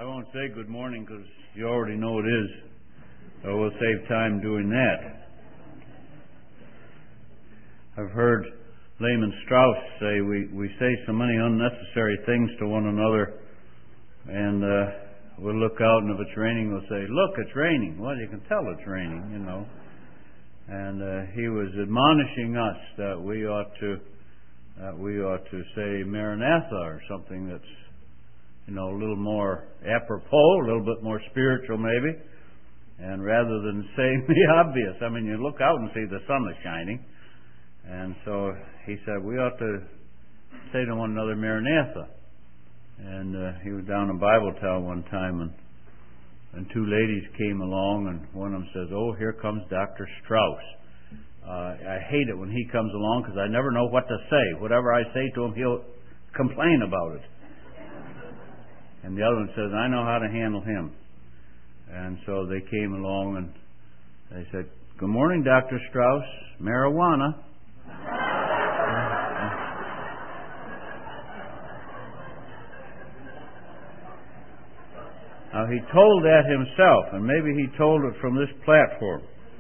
I won't say good morning because you already know it is, so we'll save time doing that. I've heard Lehman Strauss say we say so many unnecessary things to one another, and we'll look out, and if it's raining, we'll say, "Look, it's raining." Well, you can tell it's raining, you know. And he was admonishing us that we ought to say Maranatha or something that's, you know, a little more apropos, a little bit more spiritual maybe, and rather than saying the obvious. I mean, you look out and see the sun is shining, and so he said we ought to say to one another Maranatha. And he was down in Bibletown one time, and two ladies came along, and one of them says, "Oh, here comes Dr. Strauss. I hate it when he comes along because I never know what to say. Whatever I say to him, he'll complain about it." And the other one says, "I know how to handle him." And so they came along and they said, "Good morning, Dr. Strauss. Marijuana." Now, he told that himself, and maybe he told it from this platform.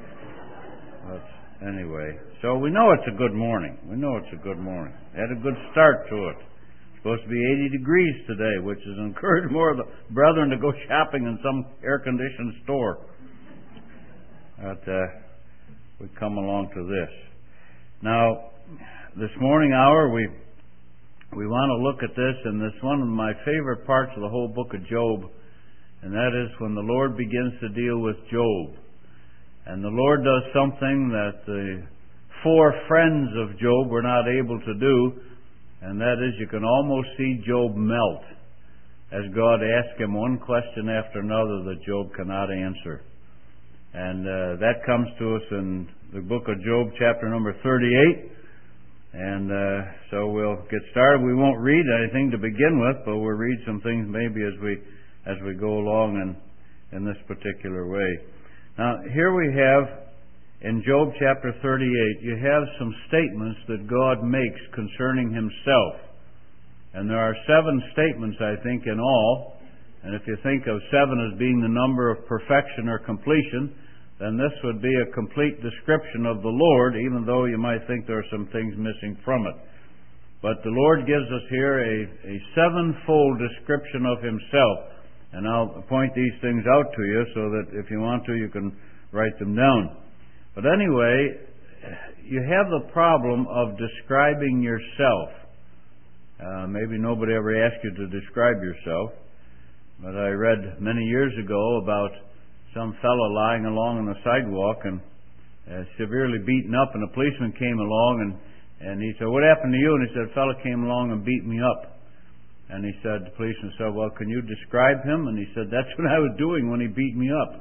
But anyway, so we know it's a good morning. We know it's a good morning. Had a good start to it. Supposed to be 80 degrees today, which has encouraged more of the brethren to go shopping in some air-conditioned store. But we come along to this. Now, this morning hour, we want to look at this, and this one of my favorite parts of the whole book of Job, and that is when the Lord begins to deal with Job. And the Lord does something that the four friends of Job were not able to do, and that is you can almost see Job melt as God asks him one question after another that Job cannot answer. And that comes to us in the book of Job, chapter number 38. And so we'll get started. We won't read anything to begin with, but we'll read some things maybe as we go along in this particular way. Now, here we have in Job chapter 38, you have some statements that God makes concerning himself. And there are 7 statements, I think, in all. And if you think of 7 as being the number of perfection or completion, then this would be a complete description of the Lord, even though you might think there are some things missing from it. But the Lord gives us here a 7-fold description of himself. And I'll point these things out to you so that if you want to, you can write them down. But anyway, you have the problem of describing yourself. Maybe nobody ever asked you to describe yourself, but I read many years ago about some fellow lying along on the sidewalk and severely beaten up, and a policeman came along and he said, "What happened to you?" And he said, "A fellow came along and beat me up." And he said, the policeman said, "Well, can you describe him?" And he said, "That's what I was doing when he beat me up."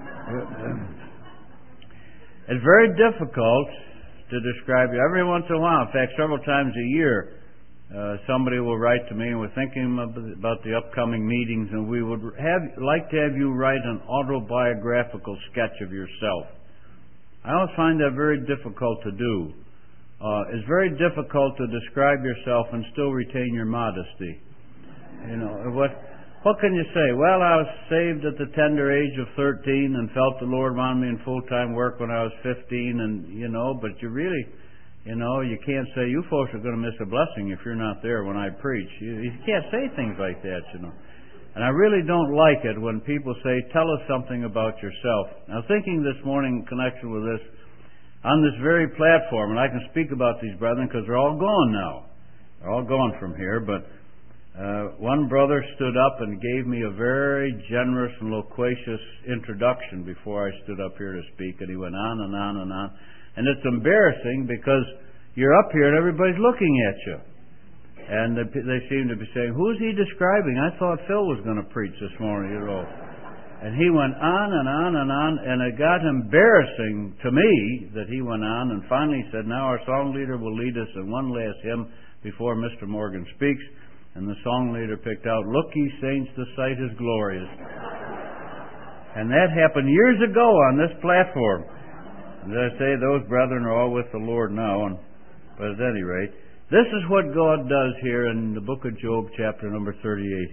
It's very difficult to describe you. Every once in a while, in fact, several times a year, somebody will write to me, and we're thinking about the upcoming meetings, and we would like to have you write an autobiographical sketch of yourself. I always find that very difficult to do. It's very difficult to describe yourself and still retain your modesty. You know, what can you say? Well, I was saved at the tender age of 13 and felt the Lord wanted me in full-time work when I was 15, and, you know, but you really, you know, you can't say, "You folks are going to miss a blessing if you're not there when I preach." You can't say things like that, you know. And I really don't like it when people say, "Tell us something about yourself." Now, thinking this morning in connection with this, on this very platform, and I can speak about these brethren because they're all gone now. They're all gone from here, but one brother stood up and gave me a very generous and loquacious introduction before I stood up here to speak, and he went on and on and on. And it's embarrassing because you're up here and everybody's looking at you. And they seem to be saying, "Who's he describing? I thought Phil was going to preach this morning, you know." And he went on and on and on, and it got embarrassing to me that he went on, and finally he said, "Now our song leader will lead us in one last hymn before Mr. Morgan speaks." And the song leader picked out, "Look, ye saints, the sight is glorious." And that happened years ago on this platform. And as I say, those brethren are all with the Lord now. But at any rate, this is what God does here in the book of Job, chapter number 38.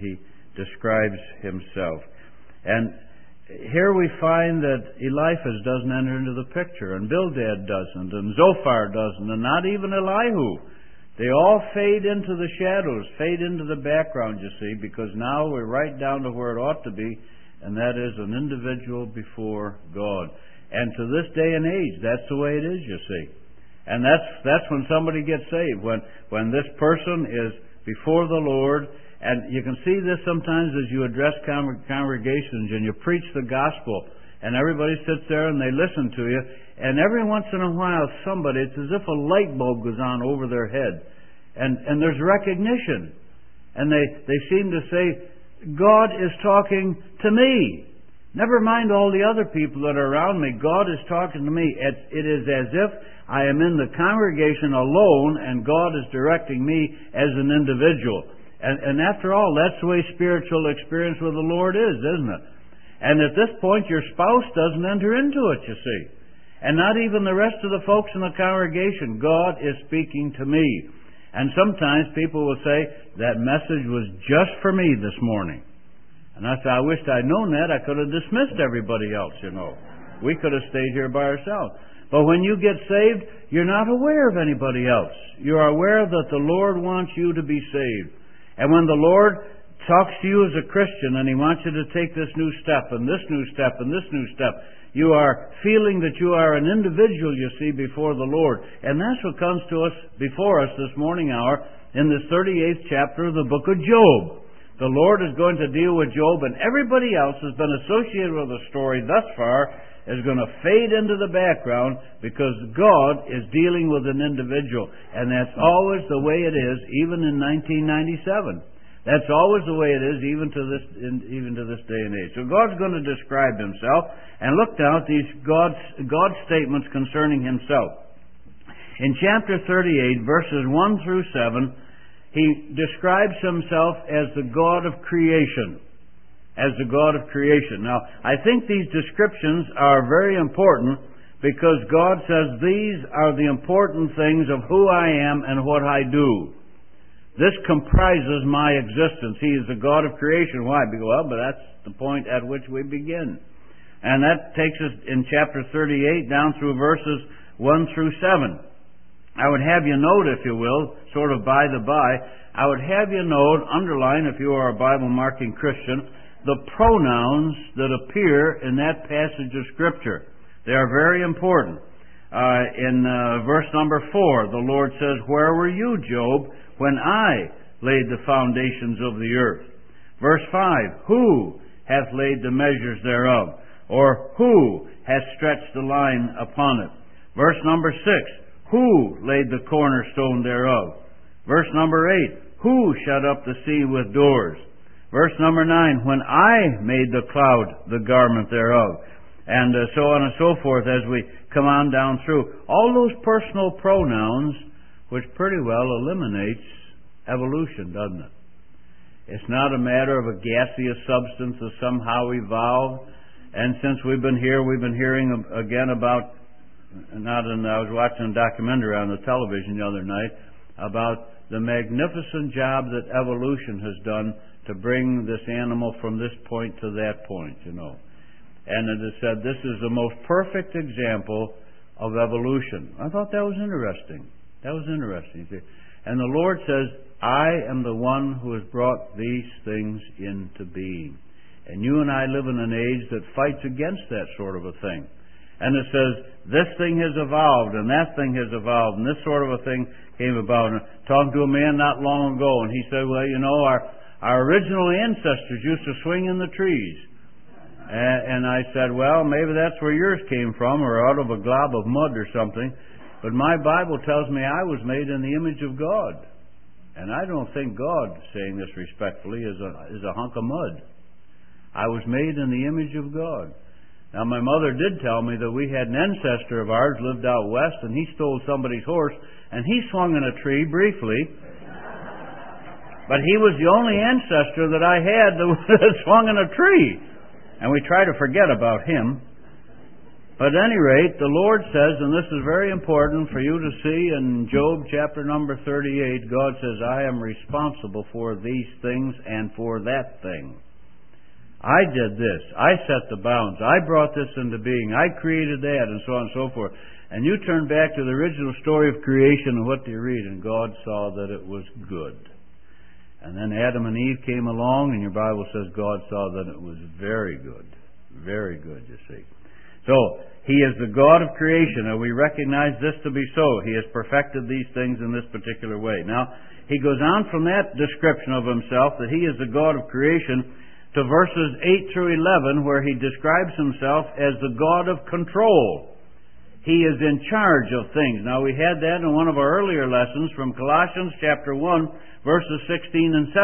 describes himself. And here we find that Eliphaz doesn't enter into the picture, and Bildad doesn't, and Zophar doesn't, and not even Elihu. They all fade into the shadows, fade into the background, you see, because now we're right down to where it ought to be, and that is an individual before God. And to this day and age, that's the way it is, you see. And that's when somebody gets saved, when this person is before the Lord. And you can see this sometimes as you address congregations and you preach the gospel, and everybody sits there and they listen to you, and every once in a while somebody, it's as if a light bulb goes on over their head, and there's recognition, and they seem to say, God is talking to me. Never mind all the other people that are around me. God is talking to me. It is as if I am in the congregation alone and God is directing me as an individual. And after all, that's the way spiritual experience with the Lord is, isn't it? And at this point, your spouse doesn't enter into it, you see. And not even the rest of the folks in the congregation. God is speaking to me. And sometimes people will say, that message was just for me this morning. And I say, I wished I'd known that. I could have dismissed everybody else, you know. We could have stayed here by ourselves. But when you get saved, you're not aware of anybody else. You're aware that the Lord wants you to be saved. And when the Lord talks to you as a Christian and He wants you to take this new step and this new step and this new step, you are feeling that you are an individual, you see, before the Lord. And that's what comes to us before us this morning hour in this 38th chapter of the book of Job. The Lord is going to deal with Job, and everybody else has been associated with the story thus far is going to fade into the background because God is dealing with an individual. And that's always the way it is, even in 1997. That's always the way it is, even to this day and age. So God's going to describe Himself, and look down at these God's statements concerning Himself. In chapter 38, verses 1 through 7, He describes Himself as the God of creation. As the God of creation. Now, I think these descriptions are very important because God says these are the important things of who I am and what I do. This comprises my existence. He is the God of creation. Why? But that's the point at which we begin. And that takes us in chapter 38 down through verses 1 through 7. I would have you note, if you will, sort of by the by, I would have you note, underline if you are a Bible-marking Christian, the pronouns that appear in that passage of Scripture. They are very important. In verse number 4, the Lord says, "Where were you, Job, when I laid the foundations of the earth?" Verse 5, "Who hath laid the measures thereof? Or who hath stretched the line upon it?" Verse number 6, "Who laid the cornerstone thereof?" Verse number 8, "Who shut up the sea with doors?" Verse number 9, "When I made the cloud the garment thereof." And so on and so forth as we come on down through. All those personal pronouns, which pretty well eliminates evolution, doesn't it? It's not a matter of a gaseous substance that somehow evolved. And since we've been here, we've been hearing again about, I was watching a documentary on the television the other night about the magnificent job that evolution has done to bring this animal from this point to that point, you know. And it is said this is the most perfect example of evolution. I thought that was interesting. That was interesting. See? And the Lord says, I am the one who has brought these things into being. And you and I live in an age that fights against that sort of a thing. And it says, this thing has evolved, and that thing has evolved, and this sort of a thing came about. And talking to a man not long ago, and he said, well, you know, our original ancestors used to swing in the trees. And I said, well, maybe that's where yours came from, or out of a glob of mud or something. But my Bible tells me I was made in the image of God. And I don't think God, saying this respectfully, is a hunk of mud. I was made in the image of God. Now, my mother did tell me that we had an ancestor of ours lived out west, and he stole somebody's horse, and he swung in a tree briefly. But he was the only ancestor that I had that swung in a tree. And we try to forget about him. But at any rate, the Lord says, and this is very important for you to see in Job chapter number 38, God says, I am responsible for these things and for that thing. I did this. I set the bounds. I brought this into being. I created that, and so on and so forth. And you turn back to the original story of creation, and what do you read? And God saw that it was good. And then Adam and Eve came along, and your Bible says God saw that it was very good. Very good, you see. So, He is the God of creation, and we recognize this to be so. He has perfected these things in this particular way. Now, He goes on from that description of Himself, that He is the God of creation, to verses 8 through 11, where He describes Himself as the God of control. He is in charge of things. Now, we had that in one of our earlier lessons from Colossians chapter 1, verses 16 and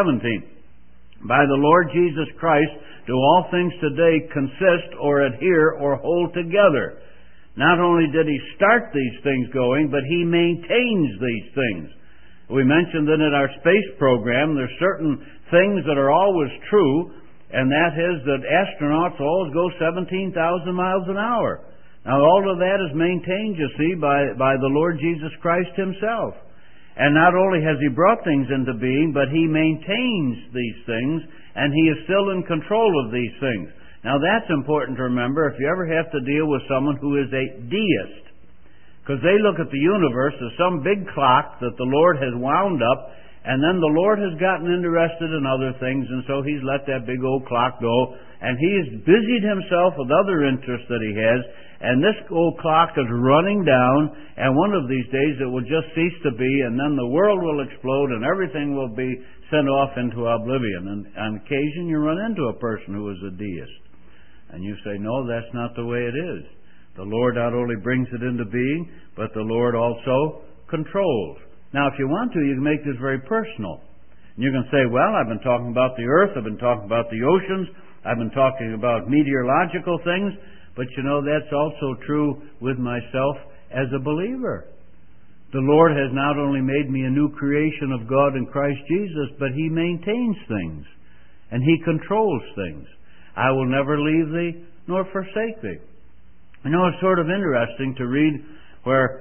17. By the Lord Jesus Christ do all things today consist or adhere or hold together. Not only did He start these things going, but He maintains these things. We mentioned that in our space program there's certain things that are always true, and that is that astronauts always go 17,000 miles an hour. Now all of that is maintained, you see, by the Lord Jesus Christ Himself. And not only has He brought things into being, but He maintains these things, and He is still in control of these things. Now that's important to remember if you ever have to deal with someone who is a deist. Because they look at the universe as some big clock that the Lord has wound up, and then the Lord has gotten interested in other things, and so He's let that big old clock go, and He's busied Himself with other interests that He has, and this old clock is running down, and one of these days it will just cease to be, and then the world will explode, and everything will be sent off into oblivion. And on occasion you run into a person who is a deist, and you say, no, that's not the way it is. The Lord not only brings it into being, but the Lord also controls. Now, if you want to, you can make this very personal. And you can say, well, I've been talking about the earth, I've been talking about the oceans, I've been talking about meteorological things, but you know, that's also true with myself as a believer. The Lord has not only made me a new creation of God in Christ Jesus, but He maintains things, and He controls things. I will never leave thee nor forsake thee. You know, it's sort of interesting to read where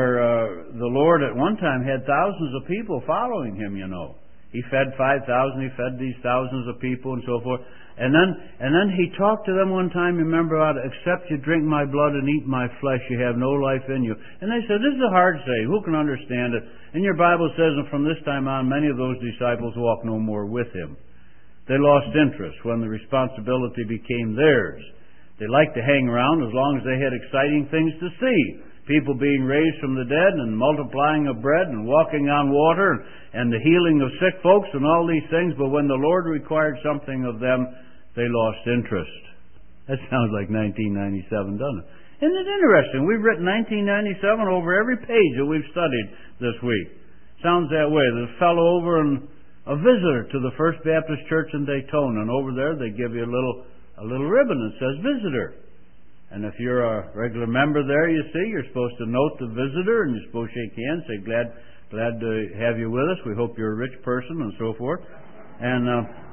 the Lord at one time had thousands of people following Him, you know. He fed 5,000, He fed these thousands of people and so forth. And then He talked to them one time, remember, about, except you drink my blood and eat my flesh, you have no life in you. And they said, this is a hard saying, who can understand it? And your Bible says, and from this time on, many of those disciples walked no more with Him. They lost interest when the responsibility became theirs. They liked to hang around as long as they had exciting things to see. People being raised from the dead and multiplying of bread and walking on water and the healing of sick folks and all these things. But when the Lord required something of them, they lost interest. That sounds like 1997, doesn't it? Isn't it interesting? We've written 1997 over every page that we've studied this week. Sounds that way. There's a fellow over and a visitor to the First Baptist Church in Daytona, and over there they give you a little ribbon that says visitor. And if you're a regular member there, you see, you're supposed to note the visitor, and you're supposed to shake hands, say, glad to have you with us. We hope you're a rich person, and so forth. And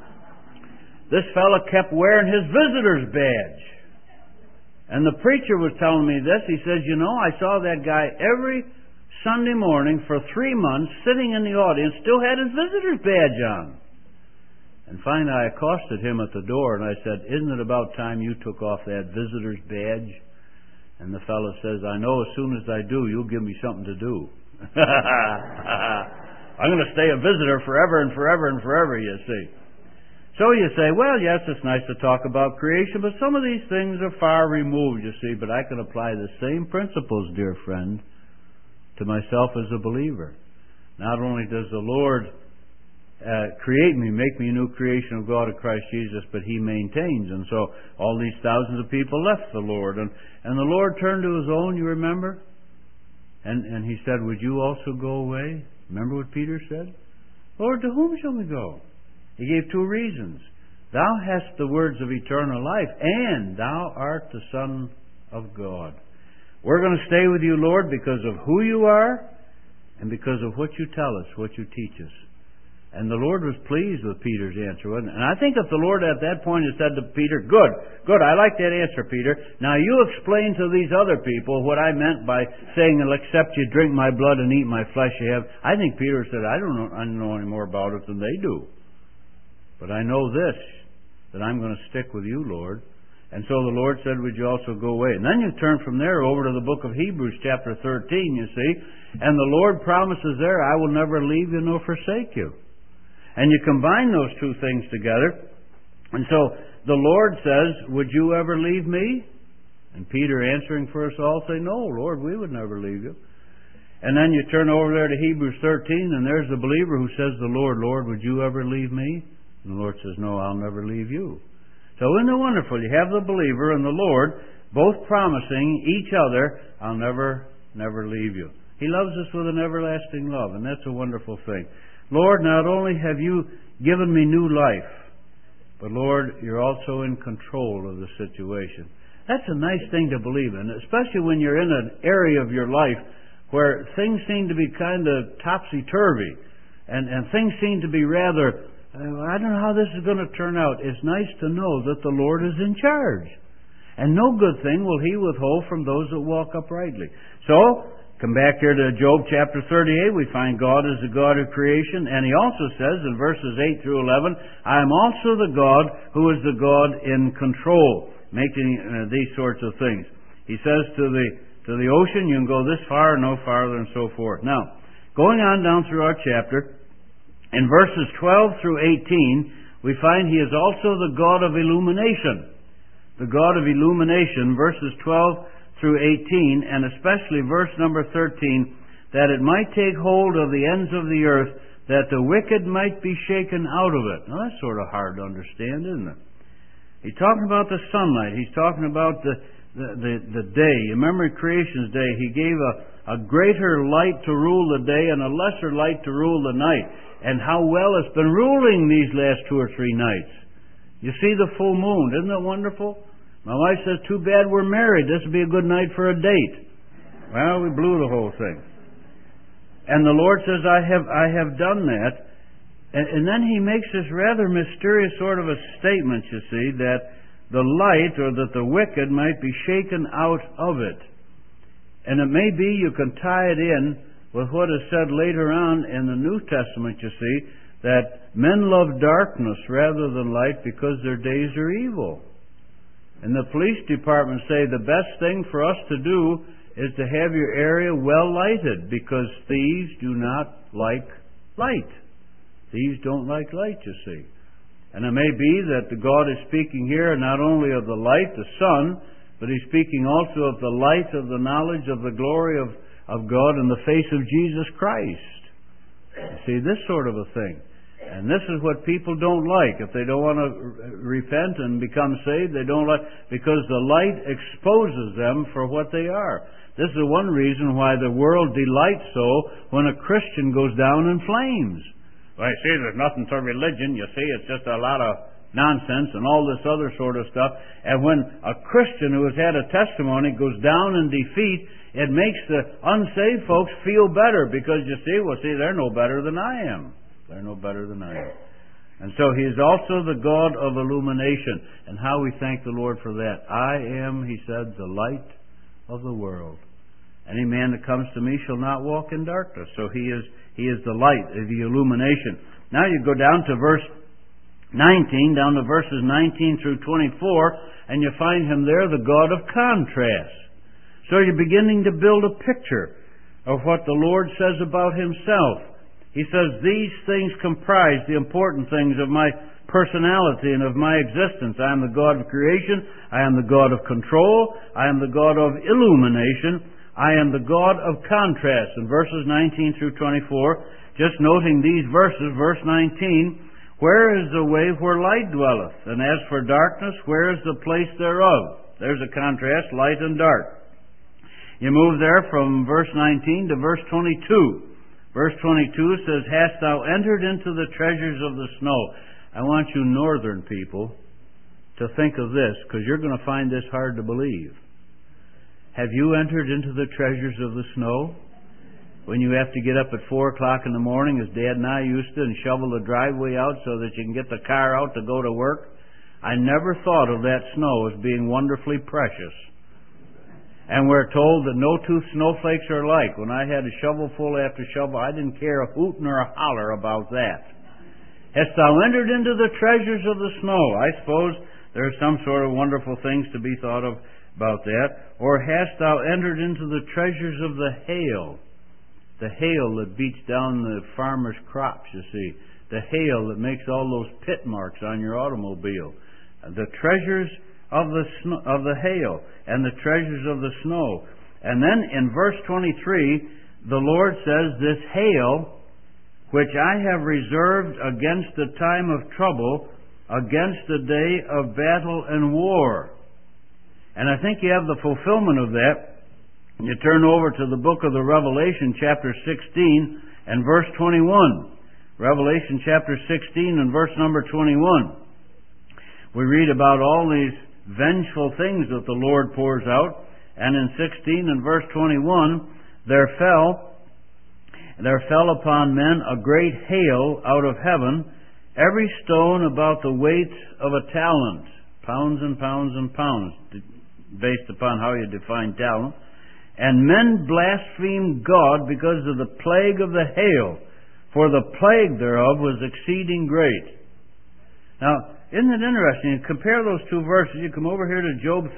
this fellow kept wearing his visitor's badge. And the preacher was telling me this. He says, you know, I saw that guy every Sunday morning for 3 months sitting in the audience, still had his visitor's badge on. And finally I accosted him at the door and I said, isn't it about time you took off that visitor's badge? And the fellow says, I know as soon as I do, you'll give me something to do. I'm going to stay a visitor forever and forever and forever, you see. So you say, well, yes, it's nice to talk about creation, but some of these things are far removed, you see. But I can apply the same principles, dear friend, to myself as a believer. Not only does the Lord create me, make me a new creation of God in Christ Jesus, but He maintains. And so all these thousands of people left the Lord. And the Lord turned to His own, you remember? And He said, would you also go away? Remember what Peter said? Lord, to whom shall we go? He gave 2 reasons. Thou hast the words of eternal life, and Thou art the Son of God. We're going to stay with you, Lord, because of who you are and because of what you tell us, what you teach us. And the Lord was pleased with Peter's answer, wasn't it? And I think if the Lord at that point had said to Peter, good, I like that answer, Peter. Now you explain to these other people what I meant by saying, except you drink my blood and eat my flesh, you have. I think Peter said, I don't know any more about it than they do. But I know this, that I'm going to stick with you, Lord. And so the Lord said, would you also go away? And then you turn from there over to the book of Hebrews, chapter 13, you see. And the Lord promises there, I will never leave you nor forsake you. And you combine those two things together. And so the Lord says, would you ever leave me? And Peter answering for us all say, no, Lord, we would never leave you. And then you turn over there to Hebrews 13, and there's the believer who says to the Lord, Lord, would you ever leave me? And the Lord says, no, I'll never leave you. So isn't it wonderful? You have the believer and the Lord both promising each other, I'll never leave you. He loves us with an everlasting love, and that's a wonderful thing. Lord, not only have you given me new life, but Lord, you're also in control of the situation. That's a nice thing to believe in, especially when you're in an area of your life where things seem to be kind of topsy-turvy, and things seem to be rather, I don't know how this is going to turn out. It's nice to know that the Lord is in charge. And no good thing will He withhold from those that walk uprightly. So, come back here to Job chapter 38. We find God is the God of creation. And He also says in verses 8 through 11, I am also the God who is the God in control, making these sorts of things. He says to the ocean, you can go this far, no farther, and so forth. Now, going on down through our chapter, in verses 12 through 18, we find He is also the God of illumination. The God of illumination, verses 12 through 18, and especially verse number 13, that it might take hold of the ends of the earth, that the wicked might be shaken out of it. Now that's sort of hard to understand, isn't it? He's talking about the sunlight. He's talking about the day. You remember creation's day, He gave a greater light to rule the day and a lesser light to rule the night. And how well it's been ruling these last 2 or 3 nights. You see the full moon. Isn't it wonderful? My wife says, too bad we're married. This would be a good night for a date. Well, we blew the whole thing. And the Lord says, I have done that. And then He makes this rather mysterious sort of a statement, you see, that the light, or that the wicked might be shaken out of it. And it may be you can tie it in with what is said later on in the New Testament, you see, that men love darkness rather than light because their days are evil. And the police department say the best thing for us to do is to have your area well lighted, because thieves do not like light. Thieves don't like light, you see. And it may be that the God is speaking here not only of the light, the sun, but He's speaking also of the light of the knowledge of the glory of God in the face of Jesus Christ. You see, this sort of a thing. And this is what people don't like. If they don't want to repent and become saved, they don't like, because the light exposes them for what they are. This is one reason why the world delights so when a Christian goes down in flames. Well, you see, there's nothing to religion. You see, it's just a lot of nonsense and all this other sort of stuff. And when a Christian who has had a testimony goes down in defeat, it makes the unsaved folks feel better, because you see, they're no better than I am. They're no better than I am. And so He is also the God of illumination. And how we thank the Lord for that. I am, He said, the light of the world. Any man that comes to me shall not walk in darkness. So He is the light, the illumination. Now you go down to verse 19, down to verses 19 through 24, and you find Him there, the God of contrast. So you're beginning to build a picture of what the Lord says about Himself. He says, these things comprise the important things of my personality and of my existence. I am the God of creation. I am the God of control. I am the God of illumination. I am the God of contrast. In verses 19 through 24, just noting these verses, verse 19, where is the way where light dwelleth? And as for darkness, where is the place thereof? There's a contrast, light and dark. You move there from verse 19 to verse 22. Verse 22 says, hast thou entered into the treasures of the snow? I want you northern people to think of this, because you're going to find this hard to believe. Have you entered into the treasures of the snow? when you have to get up at 4 o'clock in the morning, as Dad and I used to, and shovel the driveway out so that you can get the car out to go to work. I never thought of that snow as being wonderfully precious. And we're told that no two snowflakes are alike. When I had a shovel full after shovel, I didn't care a hoot nor a holler about that. Hast thou entered into the treasures of the snow? I suppose there are some sort of wonderful things to be thought of about that. Or hast thou entered into the treasures of the hail? The hail that beats down the farmer's crops, you see. The hail that makes all those pit marks on your automobile. The treasures of the hail and the treasures of the snow. And then in verse 23, the Lord says, this hail, which I have reserved against the time of trouble, against the day of battle and war. And I think you have the fulfillment of that. You turn over to the book of the Revelation, chapter 16 and verse 21. Revelation chapter 16 and verse number 21. We read about all these vengeful things that the Lord pours out. And in 16 and verse 21, there fell upon men a great hail out of heaven, every stone about the weight of a talent, pounds and pounds and pounds, based upon how you define talent. And men blasphemed God because of the plague of the hail, for the plague thereof was exceeding great. Now, isn't it interesting? You compare those two verses. You come over here to Job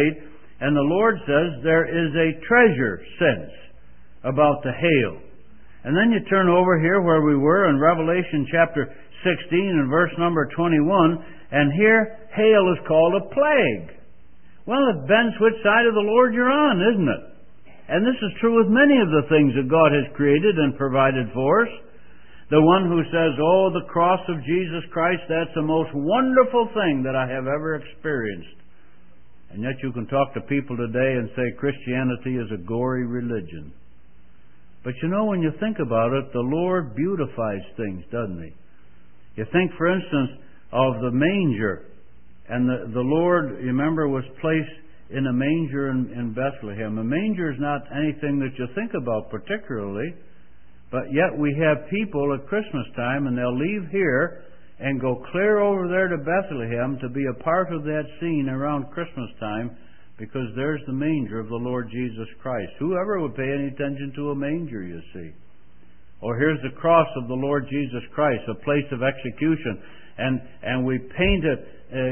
38, and the Lord says there is a treasure sense about the hail. And then you turn over here where we were in Revelation chapter 16 and verse number 21, and here hail is called a plague. Well, it bends which side of the Lord you're on, isn't it? And this is true with many of the things that God has created and provided for us. The one who says, oh, the cross of Jesus Christ, that's the most wonderful thing that I have ever experienced. And yet you can talk to people today and say Christianity is a gory religion. But you know, when you think about it, the Lord beautifies things, doesn't He? You think, for instance, of the manger. And the Lord, you remember, was placed in a manger in Bethlehem. A manger is not anything that you think about particularly. But yet we have people at Christmas time, and they'll leave here and go clear over there to Bethlehem to be a part of that scene around Christmas time, because there's the manger of the Lord Jesus Christ. Whoever would pay any attention to a manger, you see? Or here's the cross of the Lord Jesus Christ, a place of execution. And we paint it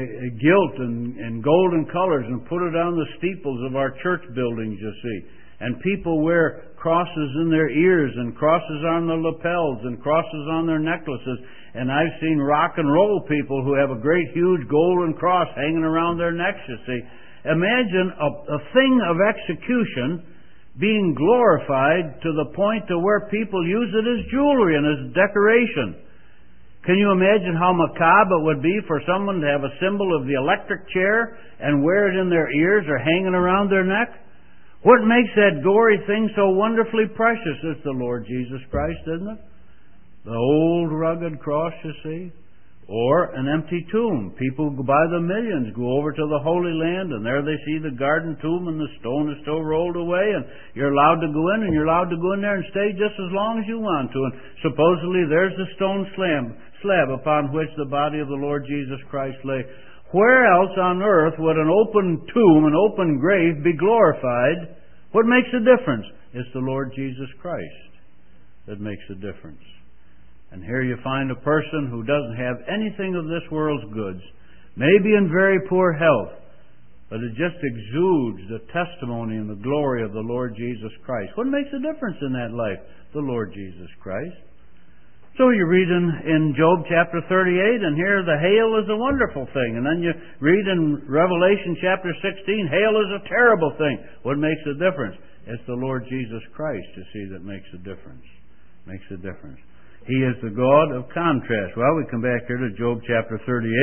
gilt and golden colors and put it on the steeples of our church buildings, you see. And people wear crosses in their ears and crosses on their lapels and crosses on their necklaces. And I've seen rock and roll people who have a great huge golden cross hanging around their necks, you see. Imagine a thing of execution being glorified to the point to where people use it as jewelry and as decoration. Can you imagine how macabre it would be for someone to have a symbol of the electric chair and wear it in their ears or hanging around their neck? What makes that gory thing so wonderfully precious? It's the Lord Jesus Christ, isn't it? The old rugged cross, you see. Or an empty tomb. People by the millions go over to the Holy Land, and there they see the garden tomb, and the stone is still rolled away, and you're allowed to go in, and you're allowed to go in there and stay just as long as you want to. And supposedly there's the stone slab upon which the body of the Lord Jesus Christ lay. Where else on earth would an open tomb, an open grave be glorified? What makes a difference? It's the Lord Jesus Christ that makes a difference. And here you find a person who doesn't have anything of this world's goods, maybe in very poor health, but it just exudes the testimony and the glory of the Lord Jesus Christ. What makes a difference in that life? The Lord Jesus Christ. So you read in Job chapter 38, and here the hail is a wonderful thing. And then you read in Revelation chapter 16, hail is a terrible thing. What makes a difference? It's the Lord Jesus Christ, you see, that makes a difference. Makes a difference. He is the God of contrast. Well, we come back here to Job chapter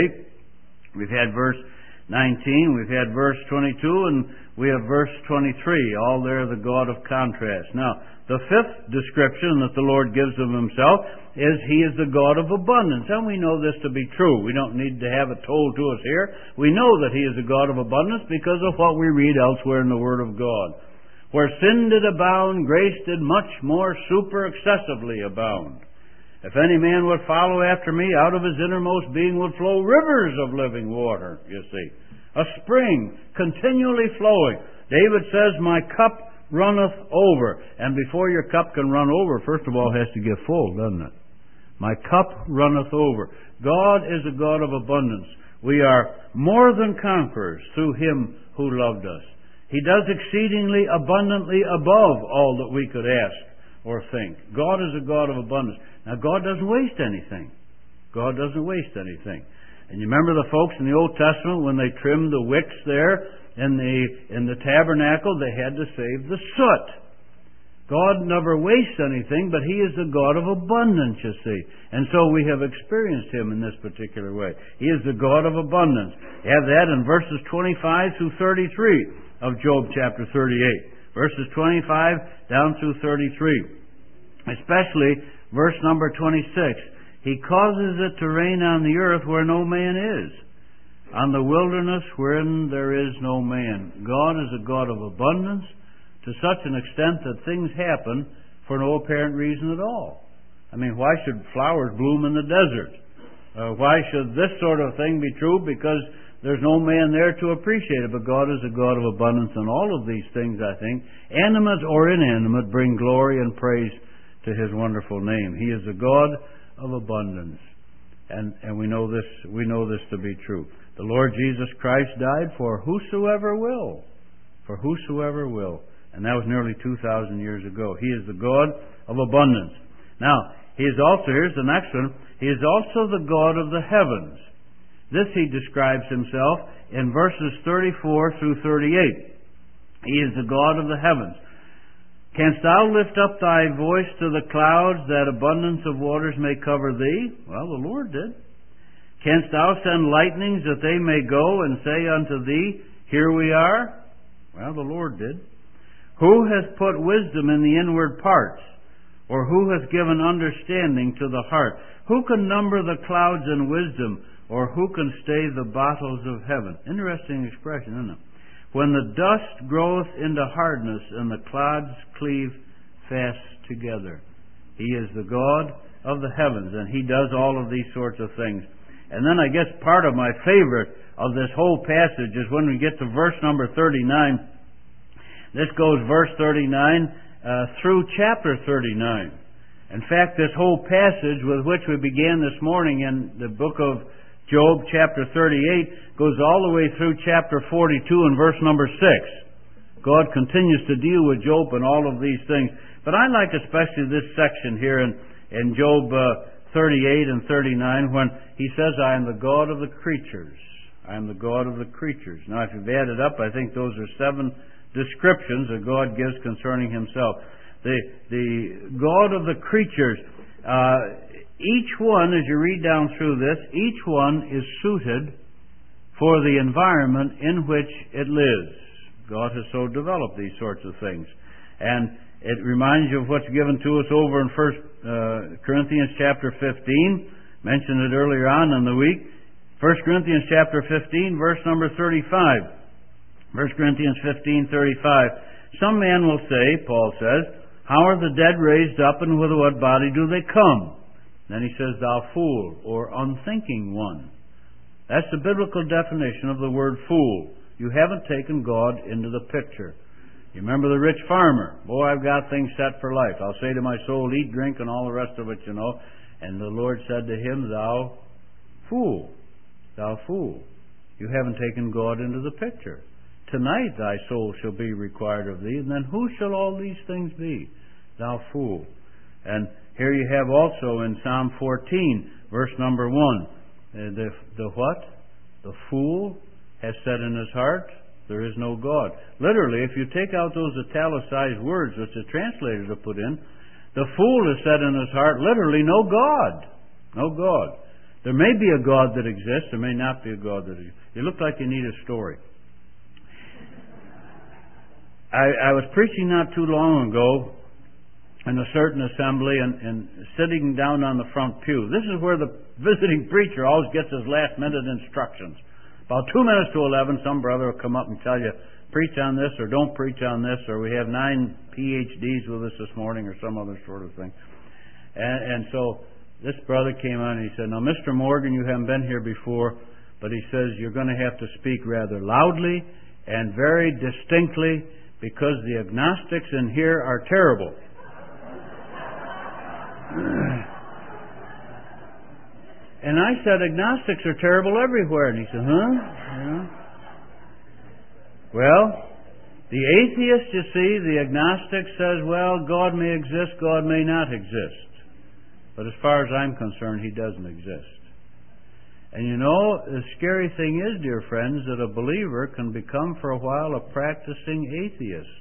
38. We've had verse 19, we've had verse 22, and we have verse 23. All there the God of contrast. Now, the fifth description that the Lord gives of Himself is He is the God of abundance. And we know this to be true. We don't need to have it told to us here. We know that He is the God of abundance because of what we read elsewhere in the Word of God. Where sin did abound, grace did much more super excessively abound. If any man would follow after me, out of his innermost being would flow rivers of living water, you see. A spring continually flowing. David says, my cup runneth over. And before your cup can run over, first of all, it has to get full, doesn't it? My cup runneth over. God is a God of abundance. We are more than conquerors through Him who loved us. He does exceedingly abundantly above all that we could ask or think. God is a God of abundance. Now, God doesn't waste anything. God doesn't waste anything. And you remember the folks in the Old Testament when they trimmed the wicks there in the tabernacle, they had to save the soot. God never wastes anything, but He is the God of abundance, you see. And so we have experienced Him in this particular way. He is the God of abundance. You have that in verses 25 through 33 of Job chapter 38. Verses 25 down through 33. Especially verse number 26. He causes it to rain on the earth where no man is, on the wilderness wherein there is no man. God is a God of abundance, to such an extent that things happen for no apparent reason at all. I mean, why should flowers bloom in the desert? Why should this sort of thing be true? Because there's no man there to appreciate it. But God is a God of abundance, and all of these things, I think, animate or inanimate, bring glory and praise to His wonderful name. He is a God of abundance, and we know this to be true. The Lord Jesus Christ died for whosoever will, and that was nearly 2,000 years ago. He is the God of abundance. Now, He is also, here's the next one, He is also the God of the heavens. This He describes Himself in verses 34 through 38. He is the God of the heavens. Canst thou lift up thy voice to the clouds, that abundance of waters may cover thee? Well, the Lord did. Canst thou send lightnings that they may go and say unto thee, Here we are? Well, the Lord did. Who has put wisdom in the inward parts? Or who has given understanding to the heart? Who can number the clouds in wisdom? Or who can stay the bottles of heaven? Interesting expression, isn't it? When the dust groweth into hardness and the clouds cleave fast together. He is the God of the heavens, and He does all of these sorts of things. And then I guess part of my favorite of this whole passage is when we get to verse number 39. This goes verse 39 through chapter 39. In fact, this whole passage with which we began this morning in the book of Job, chapter 38, goes all the way through chapter 42 and verse number 6. God continues to deal with Job and all of these things. But I like especially this section here in Job 38 and 39 when he says, I am the God of the creatures. I am the God of the creatures. Now, if you've added up, I think those are 7 descriptions that God gives concerning Himself. The God of the creatures, each one, as you read down through this, each one is suited for the environment in which it lives. God has so developed these sorts of things. And it reminds you of what's given to us over in 1 Corinthians chapter 15. Mentioned it earlier on in the week. 1 Corinthians chapter 15, verse number 35. 1 Corinthians 15:35. Some man will say, Paul says, How are the dead raised up, and with what body do they come? Then he says, Thou fool, or unthinking one. That's the biblical definition of the word fool. You haven't taken God into the picture. You remember the rich farmer? Boy, I've got things set for life. I'll say to my soul, eat, drink, and all the rest of it, you know. And the Lord said to him, Thou fool, thou fool. You haven't taken God into the picture. Tonight thy soul shall be required of thee, and then who shall all these things be? Thou fool. And here you have also in Psalm 14, verse number 1, the what? The fool has said in his heart, there is no God. Literally, if you take out those italicized words which the translators have put in, the fool has said in his heart, literally, no God. No God. There may be a God that exists, there may not be a God that exists. You look like you need a story. I was preaching not too long ago in a certain assembly and sitting down on the front pew. This is where the visiting preacher always gets his last minute instructions. About 2 minutes to 11, some brother will come up and tell you, preach on this or don't preach on this, or we have 9 PhDs with us this morning or some other sort of thing. And so this brother came on and he said, now, Mr. Morgan, you haven't been here before, but he says you're going to have to speak rather loudly and very distinctly because the agnostics in here are terrible. And I said, agnostics are terrible everywhere. And he said, huh? Yeah. Well, the atheist, you see, the agnostic says, well, God may exist, God may not exist. But as far as I'm concerned, He doesn't exist. And you know, the scary thing is, dear friends, that a believer can become for a while a practicing atheist.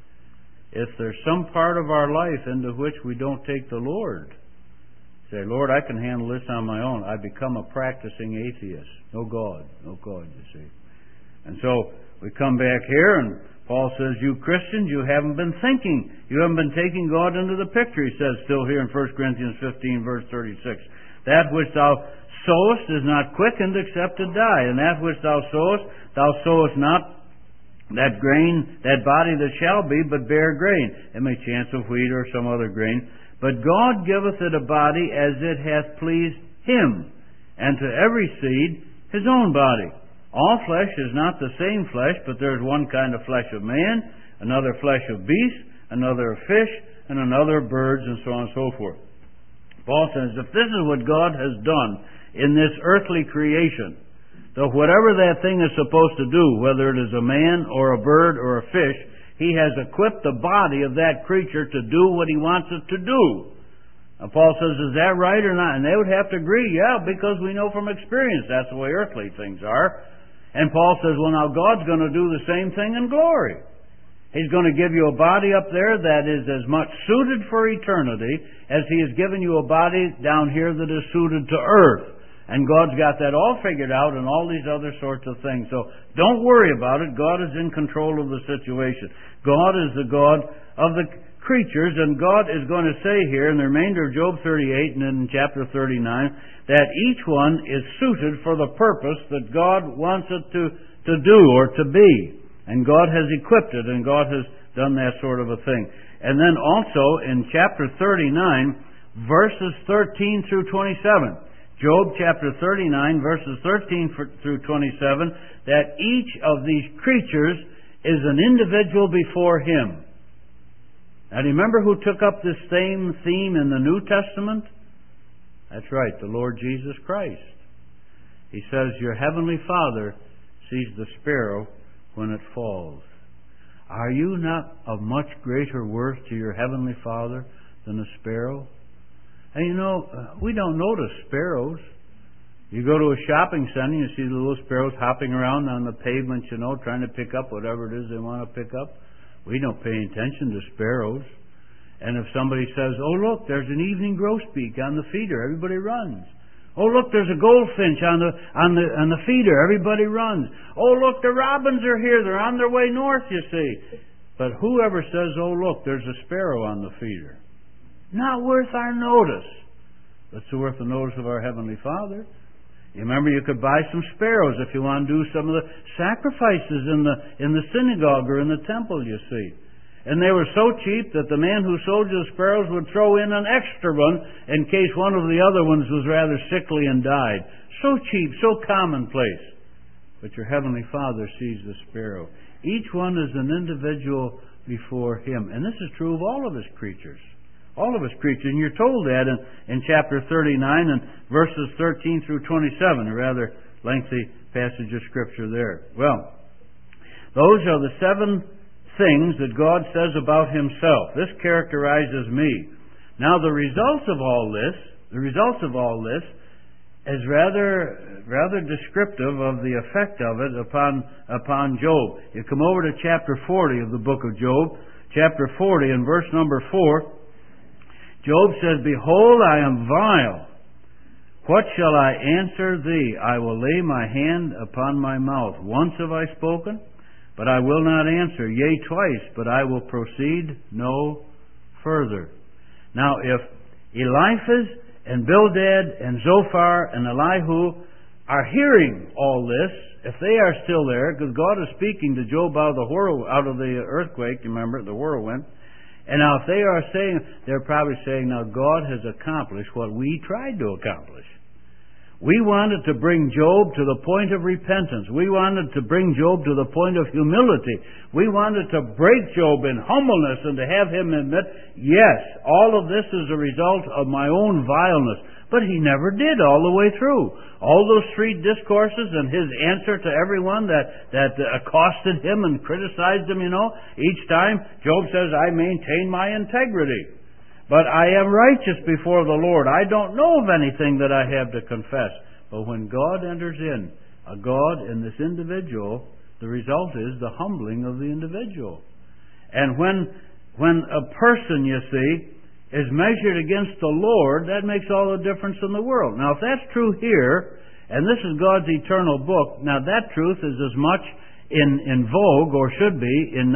If there's some part of our life into which we don't take the Lord, say, Lord, I can handle this on my own, I become a practicing atheist. No God, you see. And so we come back here and Paul says, you Christians, you haven't been thinking. You haven't been taking God into the picture, he says still here in 1 Corinthians 15, verse 36. That which thou sowest is not quickened except to die. And that which thou sowest not that grain, that body that shall be, but bare grain. It may chance of wheat or some other grain. But God giveth it a body as it hath pleased Him, and to every seed his own body. All flesh is not the same flesh, but there is one kind of flesh of man, another flesh of beasts, another of fish, and another of birds, and so on and so forth. Paul says, if this is what God has done in this earthly creation, so whatever that thing is supposed to do, whether it is a man or a bird or a fish, He has equipped the body of that creature to do what He wants it to do. Now Paul says, is that right or not? And they would have to agree, yeah, because we know from experience that's the way earthly things are. And Paul says, well, now God's going to do the same thing in glory. He's going to give you a body up there that is as much suited for eternity as He has given you a body down here that is suited to earth. And God's got that all figured out and all these other sorts of things. So don't worry about it. God is in control of the situation. God is the God of the creatures, and God is going to say here in the remainder of Job 38 and in chapter 39 that each one is suited for the purpose that God wants it to do or to be. And God has equipped it, and God has done that sort of a thing. And then also in chapter 39, verses 13 through 27, Job chapter 39, verses 13 through 27, that each of these creatures is an individual before Him. Now, do you remember who took up this same theme in the New Testament? That's right, the Lord Jesus Christ. He says, your heavenly Father sees the sparrow when it falls. Are you not of much greater worth to your heavenly Father than a sparrow? And you know, we don't notice sparrows. You go to a shopping center, you see the little sparrows hopping around on the pavement, you know, trying to pick up whatever it is they want to pick up. We don't pay attention to sparrows. And if somebody says, oh, look, there's an evening grosbeak on the feeder, everybody runs. Oh, look, there's a goldfinch on the feeder, everybody runs. Oh, look, the robins are here, they're on their way north, you see. But whoever says, oh, look, there's a sparrow on the feeder, not worth our notice. But it's worth the notice of our Heavenly Father. You remember, you could buy some sparrows if you want to do some of the sacrifices in the synagogue or in the temple, you see. And they were so cheap that the man who sold you the sparrows would throw in an extra one in case one of the other ones was rather sickly and died. So cheap, so commonplace. But your Heavenly Father sees the sparrow. Each one is an individual before Him. And this is true of all of His creatures. All of His creatures. And you're told that in chapter 39 and verses 13 through 27, a rather lengthy passage of Scripture there. Well, those are the 7 things that God says about Himself. This characterizes me. Now, the results of all this is rather descriptive of the effect of it upon Job. You come over to chapter 40 of the book of Job, chapter 40 and verse number 4. Job says, behold, I am vile. What shall I answer thee? I will lay my hand upon my mouth. Once have I spoken, but I will not answer. Yea, twice, but I will proceed no further. Now, if Eliphaz and Bildad and Zophar and Elihu are hearing all this, if they are still there, because God is speaking to Job out of the earthquake, you remember, the whirlwind, and now if they are saying, they're probably saying, now God has accomplished what we tried to accomplish. We wanted to bring Job to the point of repentance. We wanted to bring Job to the point of humility. We wanted to break Job in humbleness and to have him admit, yes, all of this is a result of my own vileness. But he never did all the way through. All those three discourses and his answer to everyone that accosted him and criticized him, each time Job says, I maintain my integrity. But I am righteous before the Lord. I don't know of anything that I have to confess. But when God enters in, a God in this individual, the result is the humbling of the individual. And when a person, you see, is measured against the Lord, that makes all the difference in the world. Now, if that's true here, and this is God's eternal book, now that truth is as much in vogue, or should be, in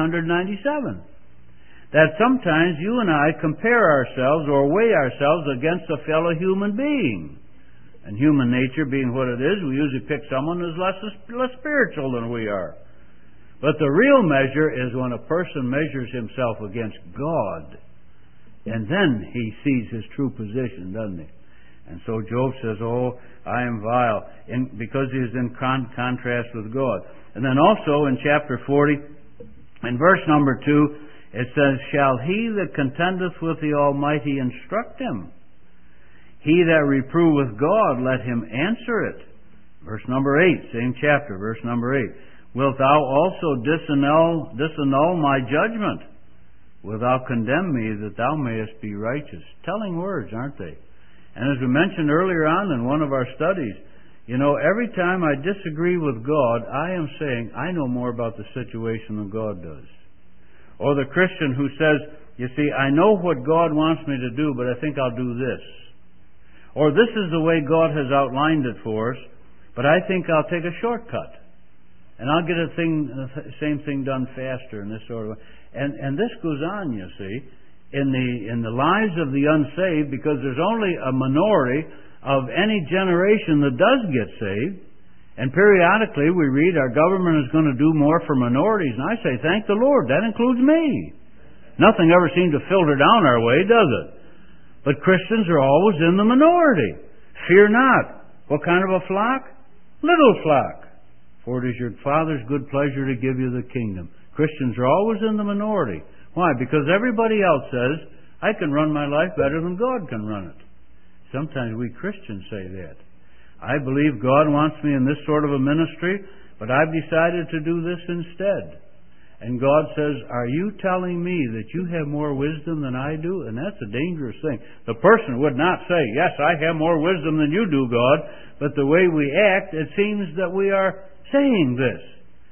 1997. That sometimes you and I compare ourselves or weigh ourselves against a fellow human being. And human nature being what it is, we usually pick someone who's less spiritual than we are. But the real measure is when a person measures himself against God. And then he sees his true position, doesn't he? And so Job says, oh, I am vile, because he is in contrast with God. And then also in chapter 40, in verse number 2, it says, shall he that contendeth with the Almighty instruct him? He that reproveth God, let him answer it. Verse number 8, same chapter, verse number 8. Wilt thou also disannul my judgment? Wilt thou condemn me that thou mayest be righteous? Telling words, aren't they? And as we mentioned earlier on in one of our studies, every time I disagree with God, I am saying, I know more about the situation than God does. Or the Christian who says, you see, I know what God wants me to do, but I think I'll do this. Or this is the way God has outlined it for us, but I think I'll take a shortcut. And I'll get the same thing done faster in this sort of way. And this goes on, you see, in the lives of the unsaved, because there's only a minority of any generation that does get saved. And periodically we read our government is going to do more for minorities. And I say, thank the Lord, that includes me. Nothing ever seems to filter down our way, does it? But Christians are always in the minority. Fear not. What kind of a flock? Little flock. For it is your Father's good pleasure to give you the kingdom. Christians are always in the minority. Why? Because everybody else says, I can run my life better than God can run it. Sometimes we Christians say that. I believe God wants me in this sort of a ministry, but I've decided to do this instead. And God says, are you telling me that you have more wisdom than I do? And that's a dangerous thing. The person would not say, yes, I have more wisdom than you do, God. But the way we act, it seems that we are saying this.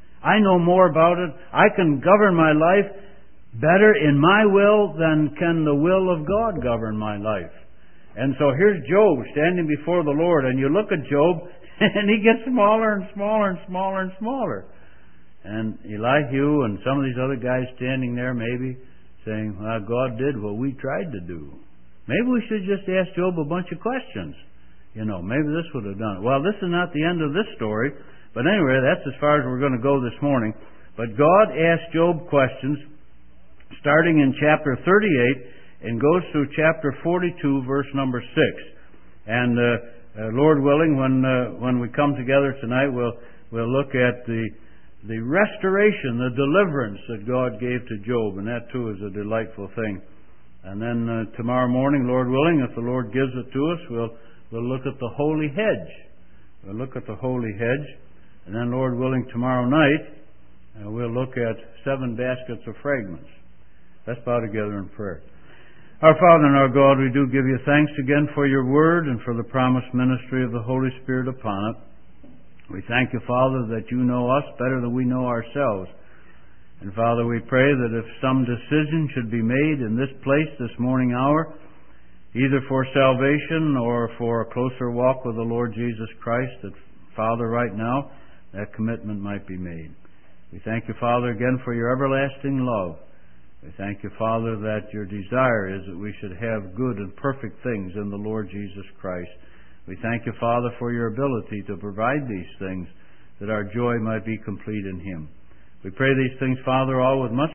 I know more about it. I can govern my life better in my will than can the will of God govern my life. And so here's Job standing before the Lord, and you look at Job, and he gets smaller and smaller and smaller and smaller. And Elihu and some of these other guys standing there maybe saying, well, God did what we tried to do. Maybe we should just ask Job a bunch of questions. Maybe this would have done it. Well, this is not the end of this story, but anyway, that's as far as we're going to go this morning. But God asked Job questions starting in chapter 38, and goes through chapter 42, verse number 6. And Lord willing, when we come together tonight, we'll look at the restoration, the deliverance that God gave to Job, and that too is a delightful thing. And then tomorrow morning, Lord willing, if the Lord gives it to us, we'll look at the holy hedge. We'll look at the holy hedge, and then Lord willing, tomorrow night we'll look at 7 baskets of fragments. Let's bow together in prayer. Our Father and our God, we do give you thanks again for your word and for the promised ministry of the Holy Spirit upon it. We thank you, Father, that you know us better than we know ourselves. And Father, we pray that if some decision should be made in this place this morning hour, either for salvation or for a closer walk with the Lord Jesus Christ, that, Father, right now, that commitment might be made. We thank you, Father, again for your everlasting love. We thank you, Father, that your desire is that we should have good and perfect things in the Lord Jesus Christ. We thank you, Father, for your ability to provide these things, that our joy might be complete in Him. We pray these things, Father, all with much